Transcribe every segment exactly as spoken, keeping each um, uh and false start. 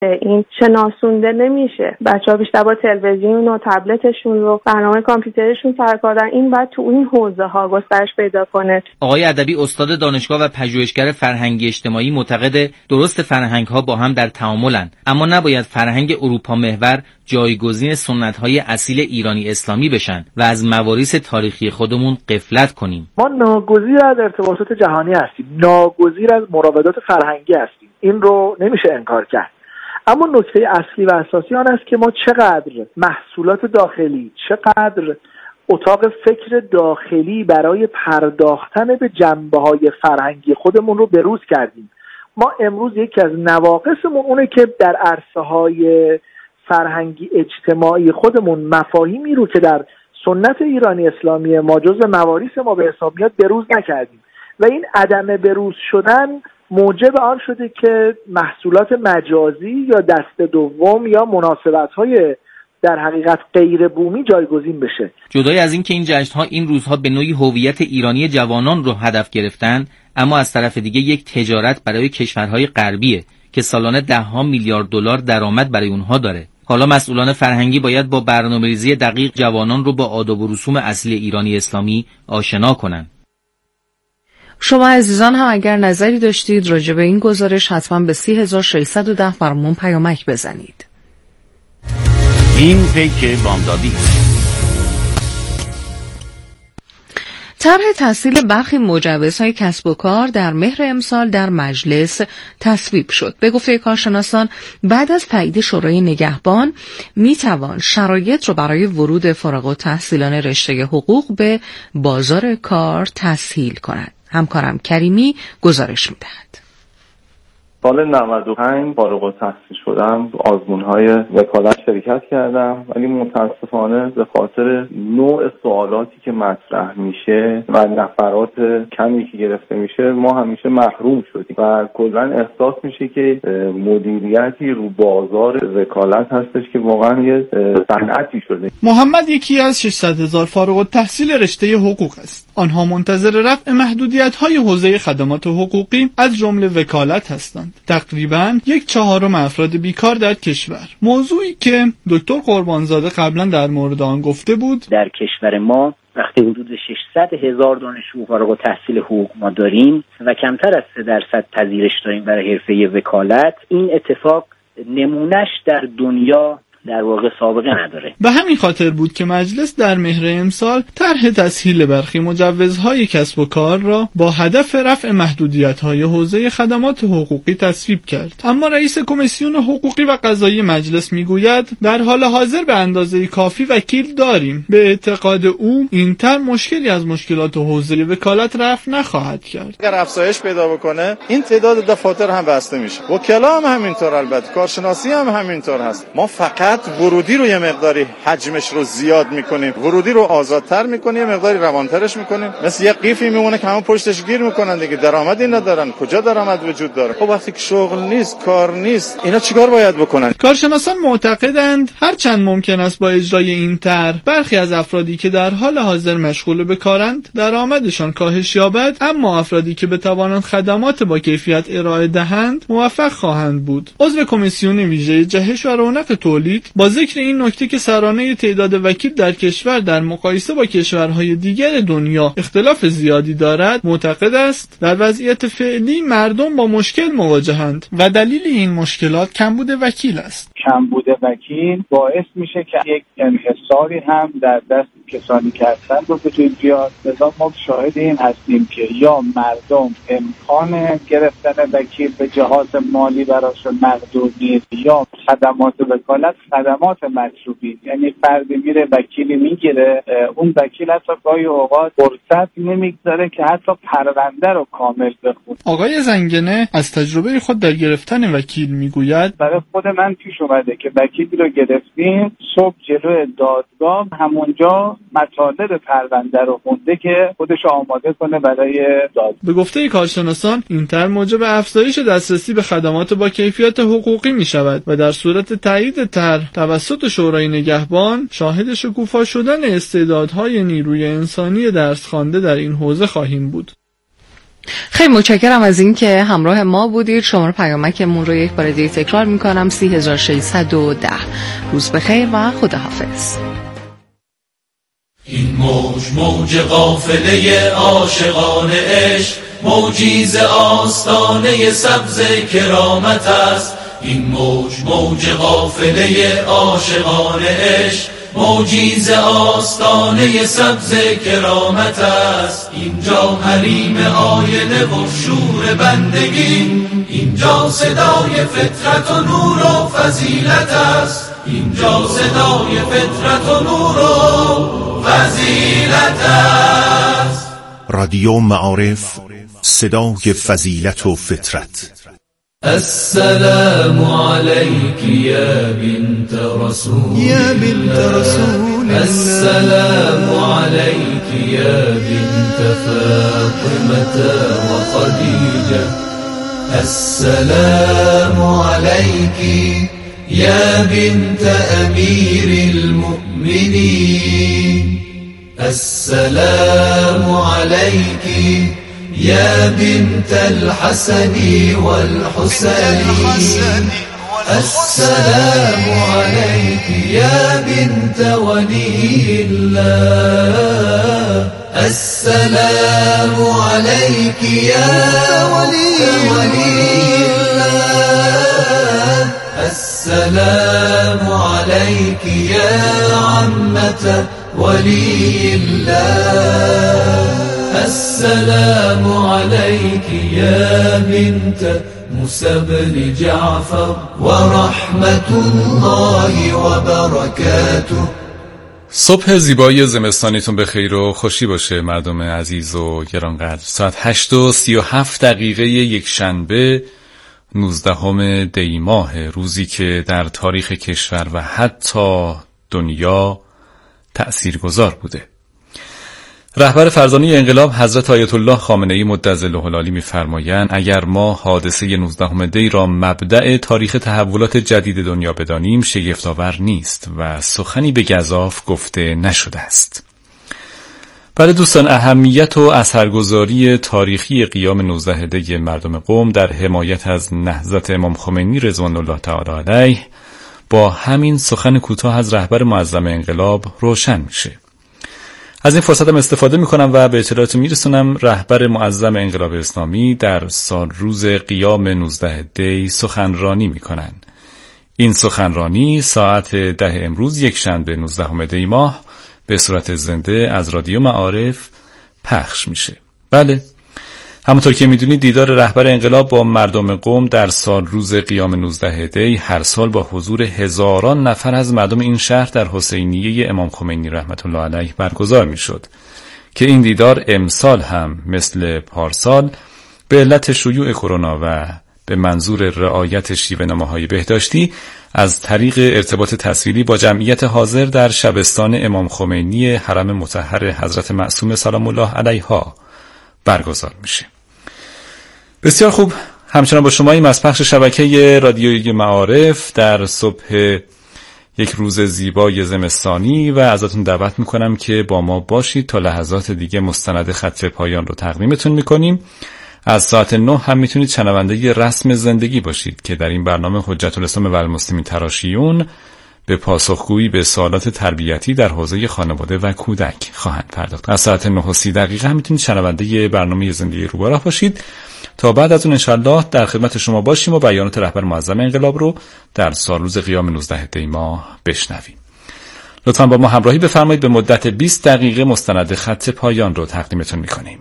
این شناسونده نمیشه. بچه‌ها بیشتر با تلویزیون و تبلتشون رو برنامه کامپیوترشون سر کارن. این باید تو این حوزه ها گسترش پیدا کنه. آقای ادبی استاد دانشگاه و پژوهشگر فرهنگی اجتماعی معتقد درست فرهنگ ها با هم در تعاملن، اما نباید فرهنگ اروپا محور جایگزین سنت های اصیل ایرانی اسلامی بشن و از مواریث تاریخی خودمون غفلت کنیم. ما ناگزیر از ارتباطات جهانی هستیم، ناگزیر از مراودات فرهنگی هستیم. این رو نمیشه انکار کرد. اما نکته اصلی و اساسی آن است که ما چقدر محصولات داخلی، چقدر اتاق فکر داخلی برای پرداختن به جنبه‌های فرهنگی خودمون رو بروز کردیم. ما امروز یکی از نواقصمون اونه که در عرصه‌های فرهنگی اجتماعی خودمون مفاهیمی رو که در سنت ایرانی اسلامی ما جزو مواریث ما به حساب میاد بروز نکردیم و این عدم بروز شدن موجب آن شده که محصولات مجازی یا دست دوم یا مناسبت‌های در حقیقت غیر بومی جایگزین بشه. جدای از این که این جشن‌ها این روزها به نوعی هویت ایرانی جوانان رو هدف گرفتن، اما از طرف دیگه یک تجارت برای کشورهای غربیه که سالانه ده ها میلیارد دلار درآمد برای اونها داره. حالا مسئولان فرهنگی باید با برنامه‌ریزی دقیق جوانان رو با آداب و رسوم اصلی ایرانی اسلامی آشنا کنن. شما عزیزان هم اگر نظری داشتید راجع به این گزارش حتما به سی هزار و ششصد و ده برامون پیامک بزنید. این پیک بامدادی. طرح تسهیل برخی مجوزهای کسب و کار در مهر امسال در مجلس تصویب شد. به گفته کارشناسان بعد از تایید شورای نگهبان میتوان شرایط رو برای ورود فارغ التحصیلان رشته حقوق به بازار کار تسهیل کند. همکارم کریمی گزارش میدهد. سال نود و پنج فارغ التحصیل شدم، آزمون‌های وکالت شرکت کردم، ولی متاسفانه به خاطر نوع سوالاتی که مطرح میشه و نفرات کمی که گرفته میشه ما همیشه محروم شدیم و کلاً احساس میشه که مدیریتی رو بازار وکالت هستش که واقعا یه صنعتی شده. محمد یکی از ششصد هزار فارغ التحصیل رشته حقوق است. آنها منتظر رفع محدودیت‌های حوزه خدمات حقوقی از جمله وکالت هستند. تقریباً یک چهارم افراد بیکار در کشور، موضوعی که دکتر قربانزاده قبلا در مورد آن گفته بود. در کشور ما وقتی حدود ششصد هزار دانشجو فارغ التحصیل حقوق ما داریم و کمتر از سه درصد پذیرش داریم برای حرفه وکالت، این اتفاق نمونهش در دنیا در واقع سابقه نداره. به همین خاطر بود که مجلس در مهر امسال طرح تسهیل برخی مجوزهای کسب و کار را با هدف رفع محدودیت‌های حوزه خدمات حقوقی تصویب کرد. اما رئیس کمیسیون حقوقی و قضایی مجلس میگوید در حال حاضر به اندازه کافی وکیل داریم. به اعتقاد او این طرح مشکلی از مشکلات حوزه وکالت رفع نخواهد کرد. اگر افزایش پیدا بکنه این تعداد دفاتر هم بسته میشه. وکلا هم همینطور، البته کارشناسی هم همینطور هست. ما فقط ورودی رو یه مقداری حجمش رو زیاد میکنیم، ورودی رو آزادتر میکنیم، یه مقداری روانترش میکنیم. مثل یه قیفی میمونه که همون پشتش گیر میکنن دیگه، درآمدی ندارن. کجا درآمد وجود داره؟ خب وقتی که شغل نیست، کار نیست، اینا چیکار باید بکنن؟ کارشناسان معتقدند هرچند ممکن است با اجرای این طرح برخی از افرادی که در حال حاضر مشغول به کارند درآمدشان کاهش یابد، اما افرادی که بتوانند خدمات با کیفیت ارائه دهند موفق خواهند بود. عضو کمیسیون ویژه جهش و رونق تولید با ذکر این نکته که سرانه تعداد وکیل در کشور در مقایسه با کشورهای دیگر دنیا اختلاف زیادی دارد، معتقد است در وضعیت فعلی مردم با مشکل مواجهند و دلیل این مشکلات کمبود وکیل است. کمبود وکیل باعث میشه که یک انحصاری هم در دست کسانی که هستن رو بتونید بیاد. لذا ما شاهد این هستیم که یا مردم امکان گرفتن وکیل به جهات مالی براشون محدود نیست، یا خدمات وکالت خدمات مطلوبی، یعنی فردی میره وکیلی میگیره، اون وکیل حتی گاهی اوقات فرصت نمیگذاره که حتی پرونده رو کامل بخونه. آقای زنگنه از تجربه خود در گرفتن وکیل میگوید برای خود من پیش اومده که وکیلی رو گرفتیم، صبح جلوی دادگاه همونجا مطالب پرونده رو خونده که خودش آماده کنه برای دادگاه. به گفته کارشناسان این طرح موجب افزایش دسترسی به خدمات با کیفیت حقوقی می شود و در صورت تایید طرح توسط شورای نگهبان شاهد شکوفا شدن استعدادهای نیروی انسانی درس خوانده در این حوزه خواهیم بود. خیلی متشکرم از این که همراه ما بودید. شماره پیامکمون رو یک بار دیگه تکرار میکنم: سه هزار و ششصد و ده. روز بخیر و خداحافظ. این موج موج قافله عاشقان عشق، موجی ز آستانه سبز کرامت است. این موج موج قافله عاشقان عشق، موجی ز آستانه سبز کرامت است. اینجا حریم آینه و شور بندگی، اینجا صدای فطرت و نور و فضیلت است. اینجا صدای فطرت و نور و فضیلت است. رادیو معارف، صدای فضیلت و فطرت. السلام عليك يا بنت رسول يا بنت رسول الله. السلام عليك يا بنت فاطمة وخديجة. السلام عليك يا بنت أمير المؤمنين. السلام عليك يا بنت الحسن والحسين. السلام عليك يا بنت ولي الله. السلام عليك يا ولي الله. السلام عليك يا عمة ولي الله. السلام عليك يا بنت موسى بن جعفر ورحمة الله وبركاته. صبح زیبای زمستانیتون به خیر و خوشی باشه مردم عزیز و گرانقدر. ساعت هشت و سی و هفت دقیقه یک شنبه نوزدهم دی ماه، روزی که در تاریخ کشور و حتی دنیا تأثیرگذار بوده. رهبر فرزانه انقلاب حضرت آیت الله خامنه‌ای مدظله العالی می‌فرمایند اگر ما حادثه نوزدهم دی را مبدأ تاریخ تحولات جدید دنیا بدانیم شگفت‌آور نیست و سخنی به گزاف گفته نشده است. برای دوستان، اهمیت و اثرگذاری تاریخی قیام نوزده دی مردم قم در حمایت از نهضت امام خمینی رضوان الله تعالی علیه با همین سخن کوتاه از رهبر معظم انقلاب روشن میشه. از این فرصتم استفاده میکنم و به اطلاعاتتون میرسونم رهبر معظم انقلاب اسلامی در سال روز قیام نوزده دی سخنرانی میکنن. این سخنرانی ساعت ده امروز یک شنبه نوزدهم دی ماه به صورت زنده از رادیو معارف پخش میشه. بله، همونطور که میدونید دیدار رهبر انقلاب با مردم قم در سال روز قیام نوزده دی هر سال با حضور هزاران نفر از مردم این شهر در حسینیه امام خمینی رحمت الله علیه برگزار میشد که این دیدار امسال هم مثل پارسال به علت شیوع کرونا و به منظور رعایت شیوه‌نامه‌های بهداشتی از طریق ارتباط تصویری با جمعیت حاضر در شبستان امام خمینی حرم مطهر حضرت معصومه سلام الله علیها برگزار میشه. بسیار خوب، همچنان با شماییم از پخش شبکه رادیوی معارف در صبح یک روز زیبای زمستانی و ازتون دعوت میکنم که با ما باشید تا لحظات دیگه مستند خط پایان رو تقدیمتون میکنیم. از ساعت نه هم میتونید شنونده رسم زندگی باشید که در این برنامه حجت الاسلام و المسلمین تراشیون به پاسخگویی به سوالات تربیتی در حوزه خانواده و کودک خواهند پرداخت. از ساعت نه و سی دقیقه هم میتونید شنونده برنامه زندگی رو براه باشید تا بعد از اون انشالله در خدمت شما باشیم و بیانات رهبر معظم انقلاب رو در سال روز قیام نوزده دی ماه بشنویم. لطفاً با ما همراهی بفرمایید. به مدت بیست دقیقه مستند خط پایان رو تقدیمتون میکنیم.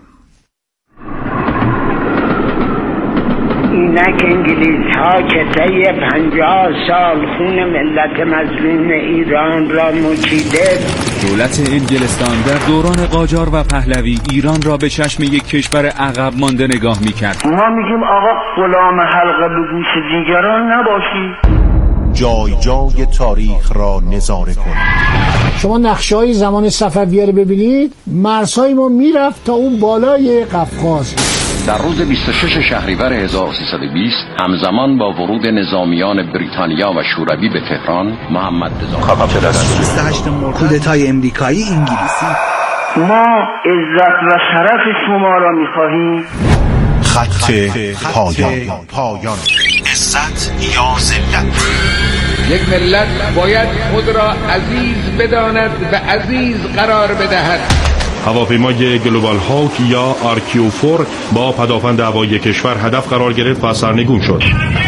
اینک انگلیس ها که طی پنجاه سال خون ملت مظلوم ایران را مچیده، دولت انگلستان در دوران قاجار و پهلوی ایران را به چشم یک کشور عقب مانده نگاه میکرد. ما میگیم آقا غلام حلقه به گوش دیگران نباشی. جای جای تاریخ را نظاره کنید. شما نقشه‌های زمان صفویه رو ببینید، مرزهای ما میرفت تا اون بالای قفقاز. در روز بیست و شش شهریور هزار و سیصد و بیست همزمان با ورود نظامیان بریتانیا و شوروی به تهران، محمد رضا بیست و هشتم مرداد کودتای امریکایی انگلیسی. ما عزت و شرف شما را می‌خواهیم. خط پایان. پایان عزت یا ذلت. یک ملت باید خود را عزیز بداند و عزیز قرار بدهد. هواپیمای گلوبال هاوک یا آر کیو چهار با پدافند هوایی کشور هدف قرار گرفت و سرنگون شد.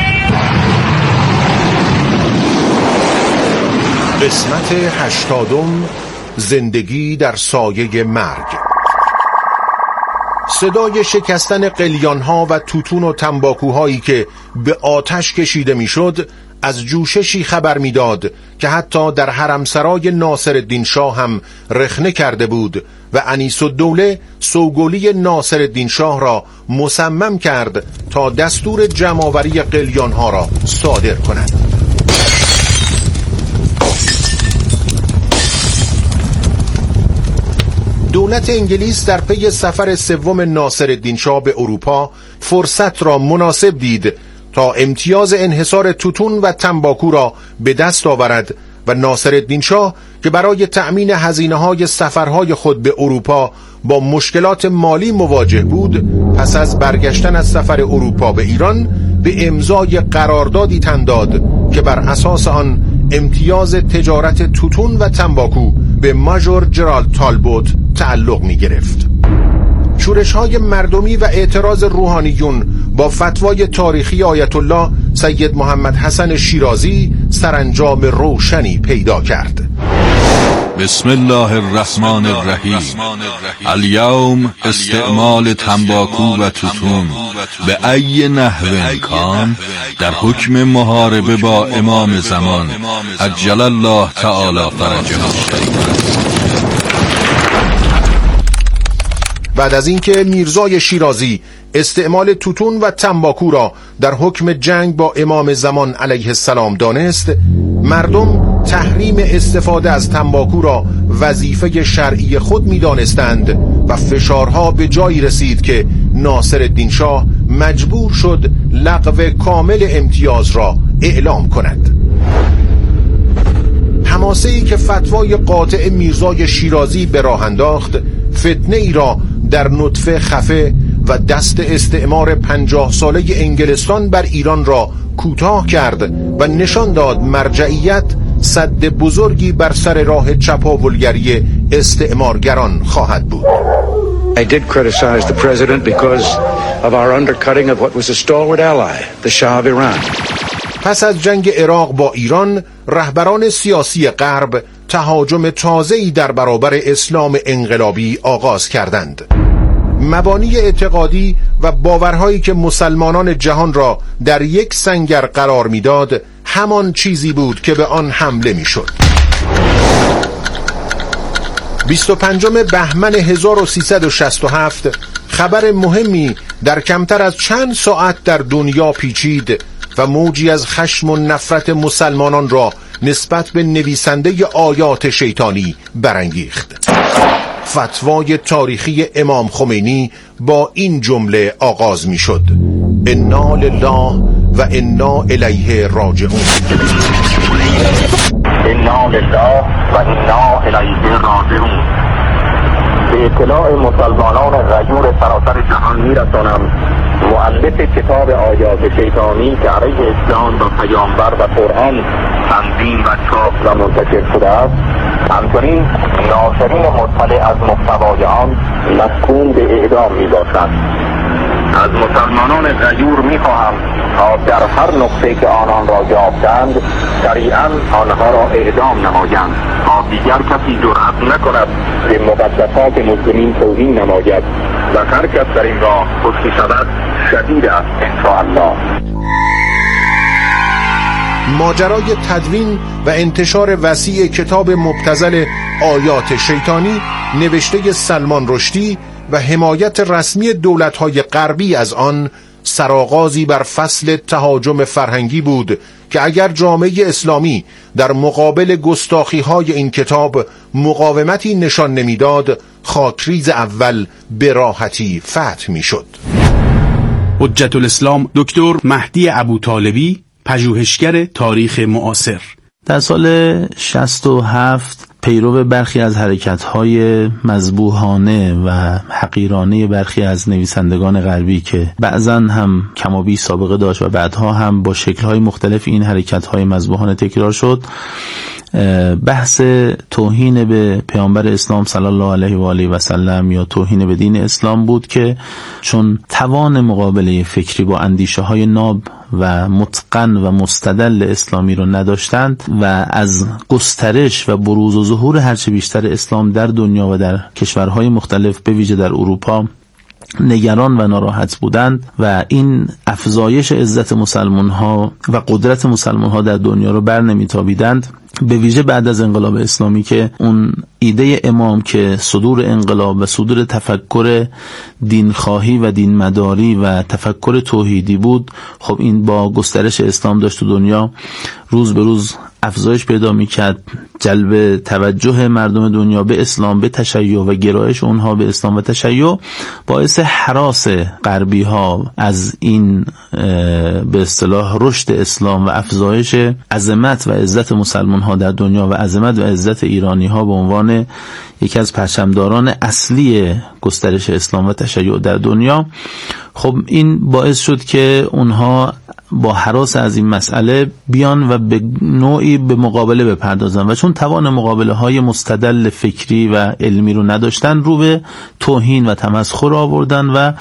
قسمت هشتادم، زندگی در سایه مرگ. صدای شکستن قلیان‌ها و توتون و تنباکوهایی که به آتش کشیده میشد از جوششی خبر میداد که حتی در حرمسرای ناصرالدین شاه هم رخنه کرده بود و انیس‌الدوله سوگلی ناصرالدین شاه را مصمم کرد تا دستور جمع‌آوری قلیان‌ها را صادر کند. دولت انگلیس در پی سفر سوم ناصرالدین شاه به اروپا فرصت را مناسب دید تا امتیاز انحصار توتون و تنباکو را به دست آورد و ناصرالدین شاه که برای تأمین هزینه‌های سفرهای خود به اروپا با مشکلات مالی مواجه بود، پس از برگشتن از سفر اروپا به ایران به امضای قراردادی تن داد که بر اساس آن امتیاز تجارت توتون و تنباکو به ماژور جرالد تالبوت تعلق می گرفت. شورش‌های مردمی و اعتراض روحانیون با فتوای تاریخی آیت الله سید محمد حسن شیرازی سرانجام روشنی پیدا کرد. بسم الله الرحمن الرحیم. الیوم استعمال تنباکو و توتون به ای نحو کان در حکم محاربه با امام زمان عجل الله تعالی فرجه. بعد از اینکه میرزای شیرازی استعمال توتون و تنباکو را در حکم جنگ با امام زمان علیه السلام دانست، مردم تحریم استفاده از تنباکو را وظیفه شرعی خود می دانستند و فشارها به جایی رسید که ناصرالدین شاه مجبور شد لغو کامل امتیاز را اعلام کند. حماسه‌ای که فتوای قاطع میرزای شیرازی به راه انداخت، فتنه ای را در نطفه خفه و دست استعمار پنجاه ساله انگلستان بر ایران را کوتاه کرد و نشان داد مرجعیت سد بزرگی بر سر راه چپاولگری استعمارگران خواهد بود. I did criticize the president because of our undercutting of what was a stalwart ally, the Shah of Iran. پس از جنگ عراق با ایران، رهبران سیاسی غرب تهاجم تازه‌ای در برابر اسلام انقلابی آغاز کردند. مبانی اعتقادی و باورهایی که مسلمانان جهان را در یک سنگر قرار میداد، همان چیزی بود که به آن حمله میشد. بیست و پنجم بهمن هزار و سیصد و شصت و هفت خبر مهمی در کمتر از چند ساعت در دنیا پیچید و موجی از خشم و نفرت مسلمانان را نسبت به نویسنده آیات شیطانی برانگیخت. فتوای تاریخی امام خمینی با این جمله آغاز می شد: انا لله و انا الیه راجعون. انا لله و انا الیه راجعون. به اطلاع مسلمانان غیور سراسر جهان می رسانم مؤلف کتاب آیات شیطانی که علیه اسلام و پیامبر و قرآن تنظیم و چاپ و منتشر شده است، همچنین ناشرین مطلع از محتوای آن محکوم به اعدام می باشند. از مسلمانان غیور می خواهم تا در هر نقطه که آنان را یافتند سریعا آنها را اعدام نمایند تا دیگر کسی جرأت نکند به مقدسات مسلمین توهین نماید و هر کس در این راه کشته شود شدید است انشاءالله. ماجرای تدوین و انتشار وسیع کتاب مبتذل آیات شیطانی نوشته سلمان رشدی و حمایت رسمی دولت‌های غربی از آن سرآغازی بر فصل تهاجم فرهنگی بود که اگر جامعه اسلامی در مقابل گستاخی‌های این کتاب مقاومتی نشان نمیداد، خاکریز اول به راحتی فتح میشد. حجت الاسلام دکتر مهدی ابوطالبی، پژوهشگر تاریخ معاصر، در سال شصت و هفت پیرو برخی از حرکت‌های مذبوحانه و حقیرانه برخی از نویسندگان غربی که بعضاً هم کمابی سابقه داشت و بعدها هم با شکل‌های مختلف این حرکت‌های مذبوحانه تکرار شد، بحث توهین به پیامبر اسلام صلی الله علیه و آله و سلم یا توهین به دین اسلام بود که چون توان مقابله فکری با اندیشه های ناب و متقن و مستدل اسلامی رو نداشتند و از گسترش و بروز و ظهور هرچه بیشتر اسلام در دنیا و در کشورهای مختلف به ویژه در اروپا نگران و ناراحت بودند و این افزایش عزت مسلمان ها و قدرت مسلمان ها در دنیا رو بر نمیتابیدند، به ویژه بعد از انقلاب اسلامی که اون ایده امام که صدور انقلاب و صدور تفکر دینخواهی و دینمداری و تفکر توحیدی بود، خب این با گسترش اسلام داشت تو دنیا روز به روز افزایش پیدا میکرد. جلب توجه مردم دنیا به اسلام، به تشیع و گرایش اونها به اسلام و تشیع باعث هراس غربی ها از این به اصطلاح رشد اسلام و افزایش عظمت و عزت مسلمان ها در دنیا و عظمت و عزت ایرانی ها به عنوان یکی از پرچمداران اصلی گسترش اسلام و تشیع در دنیا. خب این باعث شد که اونها با هراس از این مسئله بیان و به نوعی به مقابله بپردازن و چون توان مقابله های مستدل فکری و علمی رو نداشتن، رو به توهین و تمسخر آوردن و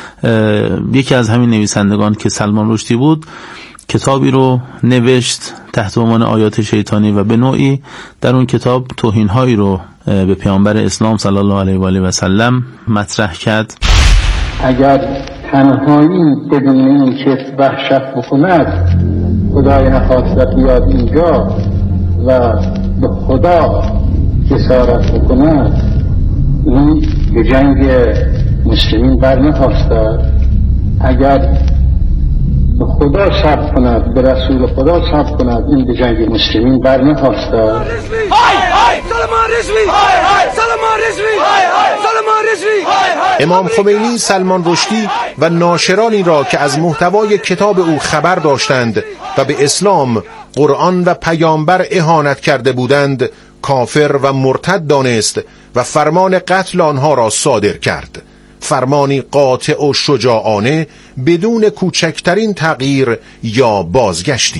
یکی از همین نویسندگان که سلمان رشدی بود کتابی رو نوشت تحت عنوان آیات شیطانی و به نوعی در اون کتاب توهین‌هایی رو به پیامبر اسلام صلی الله علیه و آله و سلم مطرح کرد. اگر تنهایی بدون این که وحشت بکند، خدای نخواست بیاد اینجا و به خدا جسارت بکند، این به جنگ مسلمین بر نخواسته. اگر به خدا صبر کند، به رسول خدا صبر کند، این به جنگ مسلمین بر نخواسته. های های سلمان رشدی، های های سلمان رشدی، های های سلمان رشدی. امام خمینی سلمان رشدی و ناشرانی را که از محتوای کتاب او خبر داشتند و به اسلام، قرآن و پیامبر اهانت کرده بودند کافر و مرتد دانست و فرمان قتل آنها را صادر کرد. فرمانی قاطع و شجاعانه بدون کوچکترین تغییر یا بازگشتی.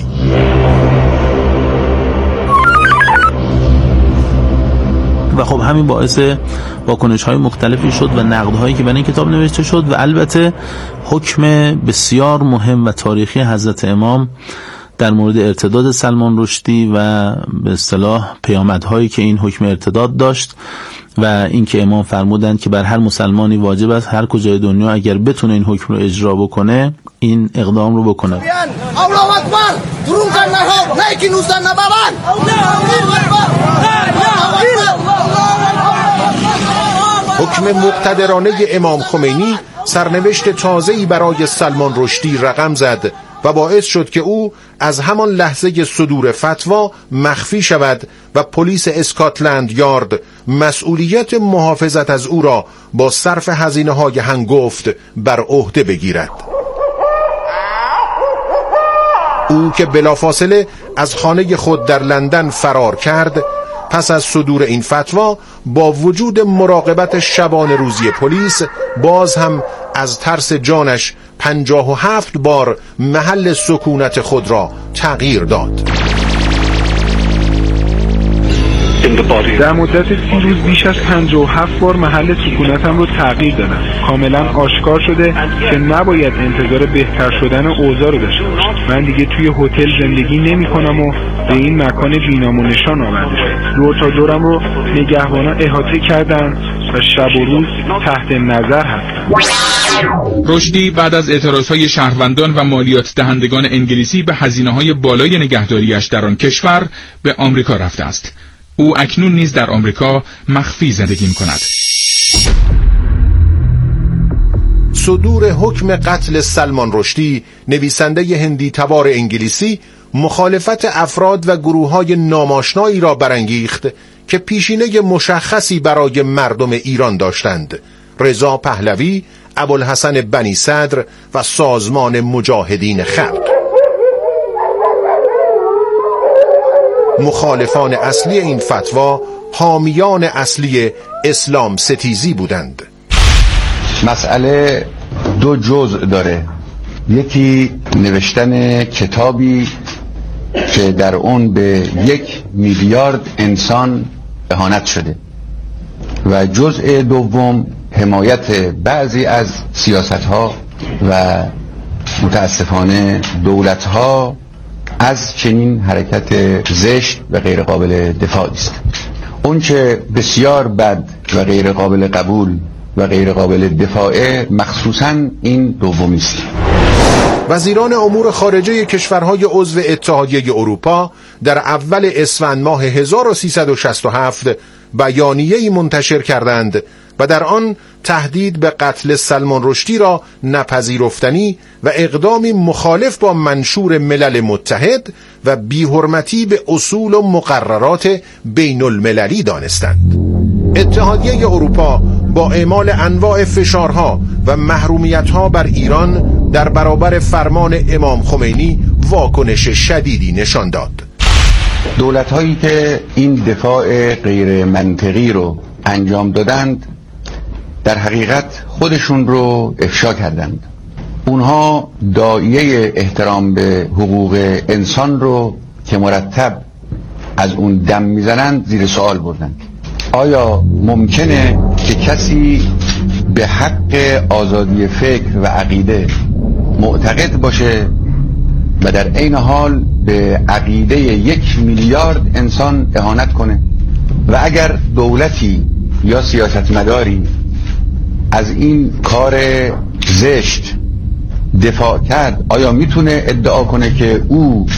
و خب همین باعث واکنش‌های مختلفی شد و نقدهایی که برای این کتاب نوشته شد و البته حکم بسیار مهم و تاریخی حضرت امام در مورد ارتداد سلمان رشدی و به اصطلاح پیامدهایی که این حکم ارتداد داشت و اینکه امام فرمودند که بر هر مسلمانی واجب است هر کجای دنیا اگر بتونه این حکم رو اجرا بکنه این اقدام رو بکنه. الله اکبر turunkan lahir naikin usan nabawan حکم مقتدرانه امام خمینی سرنوشت تازه‌ای برای سلمان رشدی رقم زد و باعث شد که او از همان لحظه صدور فتوا مخفی شود و پلیس اسکاتلند یارد مسئولیت محافظت از او را با صرف هزینه‌های هنگفت بر عهده بگیرد. او که بلافاصله از خانه خود در لندن فرار کرد، پس از صدور این فتوا با وجود مراقبت شبانه روزی پلیس باز هم از ترس جانش پنجاه و هفت بار محل سکونت خود را تغییر داد. در مدت سی روز بیش از پنجاه و هفت بار محل سکونتم رو تغییر دادم. کاملا آشکار شده که نباید انتظار بهتر شدن اوضاع رو داشته باشم. من دیگه توی هتل زندگی نمی کنم و به این مکان بینام و نشان آورده شد. دور تا دورم رو نگهبانا احاطه کردن و شب و روز تحت نظر هستم. رشدی بعد از اعتراضهای شهروندان و مالیات دهندگان انگلیسی به هزینه‌های بالای نگهداریش در آن کشور به آمریکا رفته است. او اکنون نیز در آمریکا مخفی زندگی می‌کند. صدور حکم قتل سلمان رشدی، نویسنده هندی تبار انگلیسی، مخالفت افراد و گروه‌های ناماشنایی را برانگیخت که پیشینه مشخصی برای مردم ایران داشتند: رضا پهلوی، ابوالحسن بنی صدر و سازمان مجاهدین خلق. مخالفان اصلی این فتوا حامیان اصلی اسلام ستیزی بودند. مسئله دو جزء داره. یکی نوشتن کتابی که در اون به یک میلیارد انسان اهانت شده و جزء دوم حمایت بعضی از سیاست‌ها و متاسفانه دولت‌ها از چنین حرکت زشت و غیر قابل دفاع است. اون که بسیار بد و غیر قابل قبول و غیر قابل دفاعه مخصوصاً این دومی است. وزیران امور خارجه کشورهای عضو اتحادیه اروپا در اول اسفند ماه هزار و سیصد و شصت و هفت بیانیه‌ای منتشر کردند و در آن تهدید به قتل سلمان رشدی را نپذیرفتنی و اقدامی مخالف با منشور ملل متحد و بی‌حرمتی به اصول و مقررات بین المللی دانستند. اتحادیه اروپا با اعمال انواع فشارها و محرومیتها بر ایران در برابر فرمان امام خمینی واکنش شدیدی نشان داد. دولت‌هایی که این دفاع غیر منطقی رو انجام دادند در حقیقت خودشون رو افشا کردند. اونها داعیه احترام به حقوق انسان رو که مرتب از اون دم میزنند زیر سوال بردند. آیا ممکنه که کسی به حق آزادی فکر و عقیده معتقد باشه و در عین حال به عقیده یک میلیارد انسان اهانت کنه؟ و اگر دولتی یا سیاستمداری از این کار زشت دفاع کرد، آیا میتونه ادعا کنه که او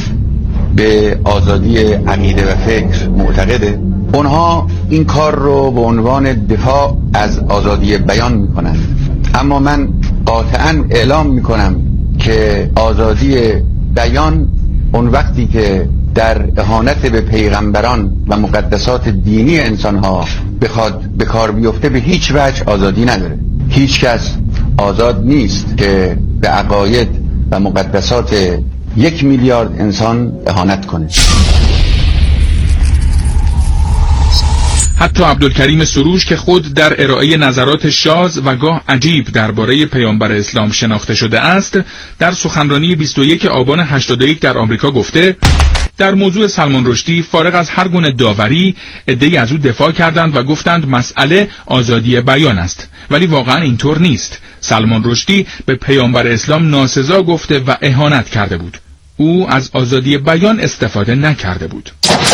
به آزادی عقیده و فکر معتقده؟ اونها این کار رو به عنوان دفاع از آزادی بیان میکنن، اما من قاطعاً اعلام میکنم که آزادی بیان اون وقتی که در اهانت به پیغمبران و مقدسات دینی انسانها بخواد به کار بیفته به هیچ وجه آزادی نداره. هیچ کس آزاد نیست که به عقاید و مقدسات یک میلیارد انسان اهانت کنه. حتی عبدالکریم سروش که خود در ارائه نظرات شاذ و گاه عجیب درباره پیامبر اسلام شناخته شده است، در سخنرانی بیست و یکم آبان هشتاد و یک در آمریکا گفته در موضوع سلمان رشدی فارغ از هر گونه داوری عده‌ای از او دفاع کردند و گفتند مسئله آزادی بیان است، ولی واقعا اینطور نیست. سلمان رشدی به پیامبر اسلام ناسزا گفته و اهانت کرده بود. او از آزادی بیان استفاده نکرده بود.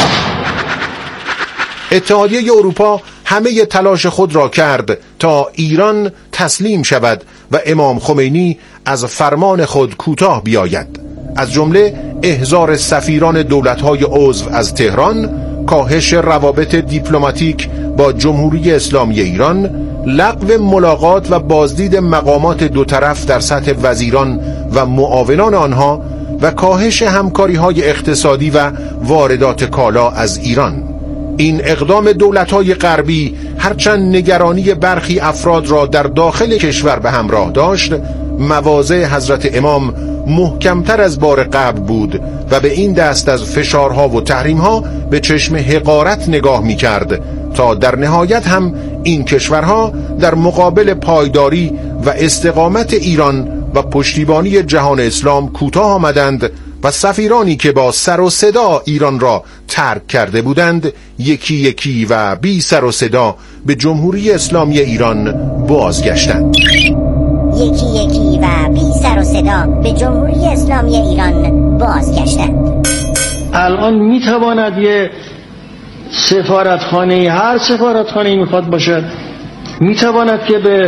اتحادیه اروپا همه تلاش خود را کرد تا ایران تسلیم شود و امام خمینی از فرمان خود کوتاه بیاید، از جمله احضار سفیران دولت‌های عضو از تهران، کاهش روابط دیپلماتیک با جمهوری اسلامی ایران، لغو ملاقات و بازدید مقامات دو طرف در سطح وزیران و معاونان آنها و کاهش همکاری‌های اقتصادی و واردات کالا از ایران. این اقدام دولت‌های غربی هرچند نگرانی برخی افراد را در داخل کشور به همراه داشت، مواضع حضرت امام محکمتر از بار قبل بود و به این دست از فشارها و تحریمها به چشم حقارت نگاه می‌کرد تا در نهایت هم این کشورها در مقابل پایداری و استقامت ایران و پشتیبانی جهان اسلام کوتاه آمدند و سفیرانی که با سر و صدا ایران را ترک کرده بودند یکی یکی و بی سر و صدا به جمهوری اسلامی ایران بازگشتند. یکی یکی و بی سر و صدا به جمهوری اسلامی ایران بازگشتند. الان میتواند یه سفارتخانه، هر سفارتخانه میخواد باشد، میتواند که به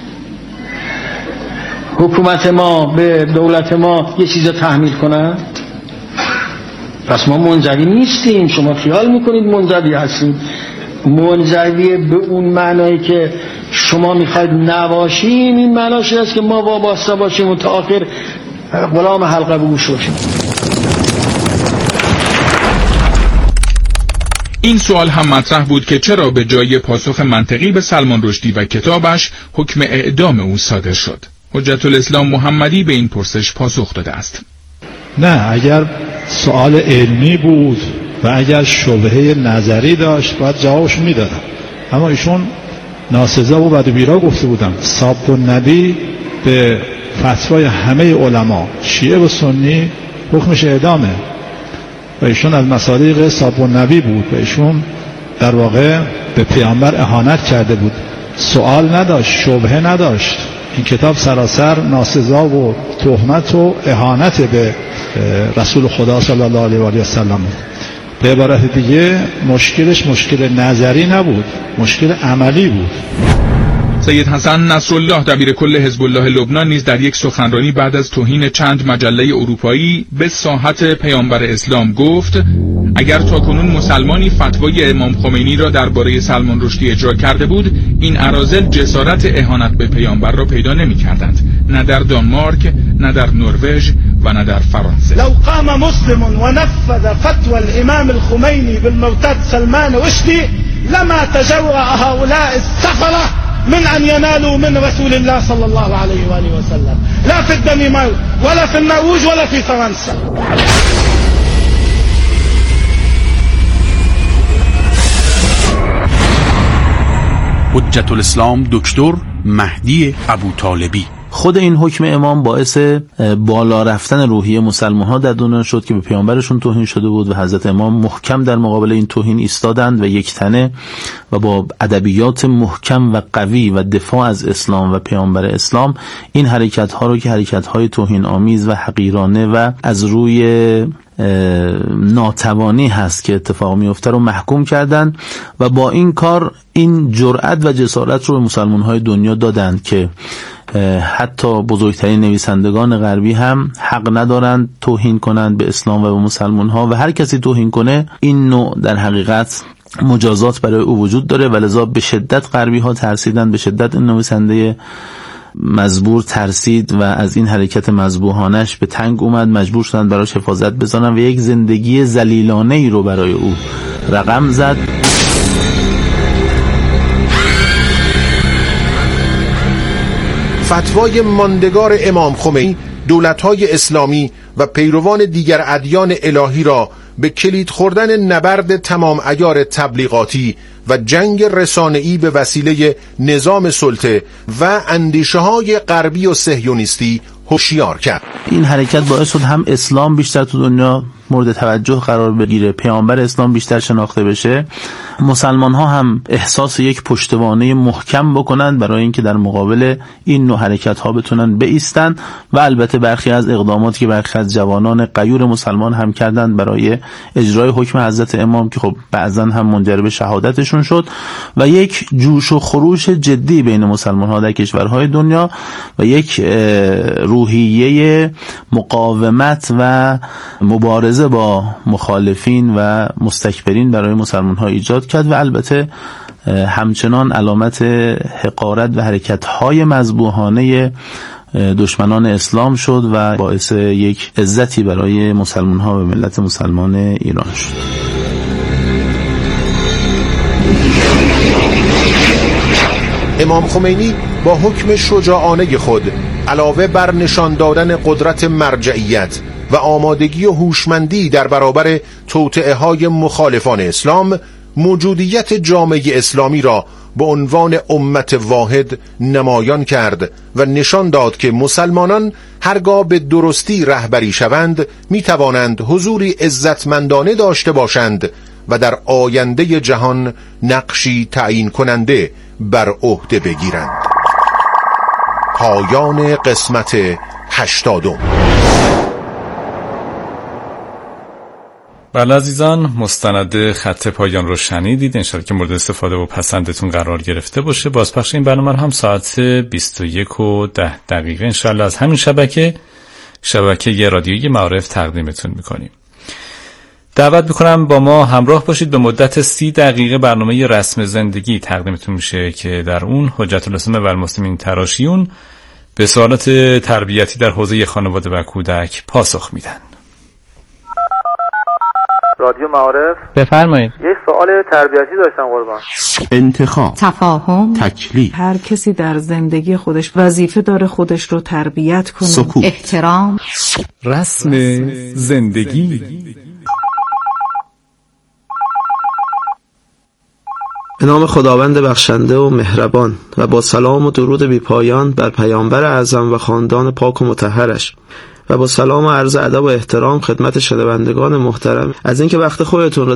حکومت ما، به دولت ما یه چیز تحمیل کنند. پس ما منزوی نیستیم. شما خیال میکنید منزوی هستیم. منزوی به اون معنایی که شما میخواید نباشیم، این معناش است که ما وابسته باشیم و تا آخر غلام حلقه به گوش باشیم. این سوال هم مطرح بود که چرا به جای پاسخ منطقی به سلمان رشدی و کتابش حکم اعدام او صادر شد. حجت الاسلام محمدی به این پرسش پاسخ داده است. نه، اگر سوال علمی بود و اگر شبهه نظری داشت باید جوابش میدادم، اما ایشون ناسزا و بد و بیرا گفته بودم. ساب النبی به فتوای همه علما شیعه و سنی حکمش اعدامه و ایشون از مصادیق ساب النبی بود و ایشون در واقع به پیامبر اهانت کرده بود، سوال نداشت، شبهه نداشت. این کتاب سراسر ناسزا و تهمت و اهانت به رسول خدا صلی الله علیه و آله و سلم. به عبارت دیگه مشکلش مشکل نظری نبود، مشکل عملی بود. سید حسن نصرالله دبیر کل حزب الله لبنان نیز در یک سخنرانی بعد از توهین چند مجله اروپایی به ساحت پیامبر اسلام گفت: اگر تاکنون مسلمانی فتوای امام خمینی را درباره سلمان رشدی اجرا کرده بود، این اراذل جسارت اهانت به پیامبر را پیدا نمی‌کردند، نه در دانمارک، نه در نروژ و نه در فرانسه. لو قام مسلم ونفذ فتوى الامام الخميني بالمرتد سلمان رشدي لما تجرأ هؤلاء السفرة من أن ينالوا من رسول الله صلى الله عليه وآله وسلم، لا في الدنمارك ولا في النرويج ولا في فرنسا. حجت الاسلام دکتر مهدی ابوطالبی. خود این حکم امام باعث بالا رفتن روحیه مسلمان ها در دنیا شد که به پیامبرشون توهین شده بود و حضرت امام محکم در مقابل این توهین ایستادند و یک تنه و با ادبیات محکم و قوی و دفاع از اسلام و پیامبر اسلام این حرکت ها رو که حرکت های توهین آمیز و حقیرانه و از روی ناتوانی هست که اتفاق میفته رو محکوم کردن و با این کار این جرأت و جسارت رو به مسلمان های دنیا دادند که حتی بزرگترین نویسندگان غربی هم حق ندارند توهین کنند به اسلام و به مسلمان ها و هر کسی توهین کنه این نوع در حقیقت مجازات برای او وجود داره و لذا به شدت غربی ها ترسیدن، به شدت این نویسنده مزبور ترسید و از این حرکت مذبوحانش به تنگ اومد، مجبور شدن براش حفاظت بزنن و یک زندگی ذلیلانه ای رو برای او رقم زد. فتوای ماندگار امام خمینی دولت‌های اسلامی و پیروان دیگر ادیان الهی را به کلید خوردن نبرد تمام عیار تبلیغاتی و جنگ رسانه‌ای به وسیله نظام سلطه و اندیشه‌های غربی و صهیونیستی هوشیار کرد. این حرکت باعث شد هم اسلام بیشتر تو دنیا مورد توجه قرار بگیره، پیامبر اسلام بیشتر شناخته بشه، مسلمان ها هم احساس یک پشتوانه محکم بکنند برای اینکه در مقابل این نوع حرکت ها بتونن بایستن و البته برخی از اقداماتی که برخی از جوانان غیور مسلمان هم کردند برای اجرای حکم حضرت امام که خب بعضا هم منجر به شهادتشون شد و یک جوش و خروش جدی بین مسلمان ها در کشورهای دنیا و یک روحیه مقاومت و مبارزه با مخالفین و مستکبرین برای مسلمان ها ایجاد کرد و البته همچنان علامت حقارت و حرکت های مذبوحانه دشمنان اسلام شد و باعث یک عزتی برای مسلمان ها و ملت مسلمان ایران شد. امام خمینی با حکم شجاعانه خود علاوه بر نشان دادن قدرت مرجعیت و آمادگی و هوشمندی در برابر توطئه های مخالفان اسلام، موجودیت جامعه اسلامی را به عنوان امت واحد نمایان کرد و نشان داد که مسلمانان هرگاه به درستی رهبری شوند می توانند حضوری عزتمندانه داشته باشند و در آینده جهان نقشی تعیین کننده بر عهده بگیرند. پایان قسمت هشتادم. بله عزیزان، مستند خط پایان رو شنیدید. انشاءالله که مورد استفاده و پسندتون قرار گرفته باشه. بازپخش این برنامه رو هم ساعت بیست و یک و ده دقیقه انشاءالله از همین شبکه شبکه رادیویی معارف تقدیمتون میکنیم. دعوت میکنم با ما همراه باشید. به مدت سی دقیقه برنامه رسم زندگی تقدیمتون میشه که در اون حجت الاسلام و المسلمین تراشیون به سوالات تربیتی در حوزه خانواده و کودک پاسخ میدن. رادیو معارف، بفرمایید. یه سوال تربیتی داشتم قربان. انتخاب، تفاهم، تکلیف. هر کسی در زندگی خودش وظیفه داره خودش رو تربیت کنه. سکوت، احترام. رسم زندگی. به نام خداوند بخشنده و مهربان و با سلام و درود بی پایان بر پیامبر اعظم و خاندان پاک و مطهرش و با سلام و عرض ادب و احترام خدمت شنوندگان محترم از اینکه وقت خودتون رو